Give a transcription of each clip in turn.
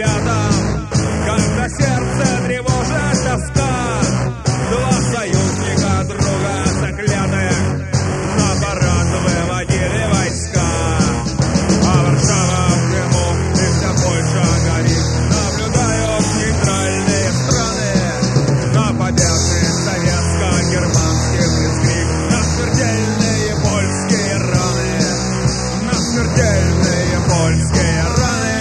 рядом, когда сердце тревожит тоска. Два союзника друга заклятых на парад выводили войска. А Варшава в Крыму и вся Польша горит. Наблюдают нейтральные страны на победных советско-германских блицкриг, на смертельные польские раны, на смертельные польские раны.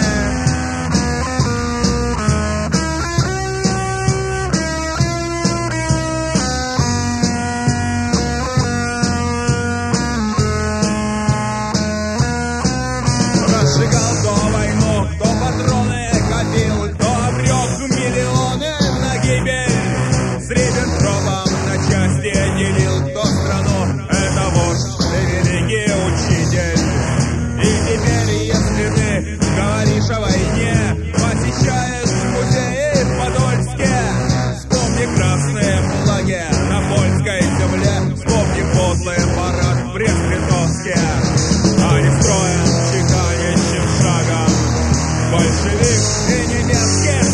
Разжигал кто войну, кто патроны копил, кто обрек миллионы на гибель. С Риббентропом на части делил кто страну. Это вождь и великий учитель. И теперь, если ты говоришь о войне, посещаешь музеи в Подольске, вспомни красные флаги на польской земле, вспомни подлый парад в Брест-Литовске. А не строем чеканящим шагом большевик и немецкий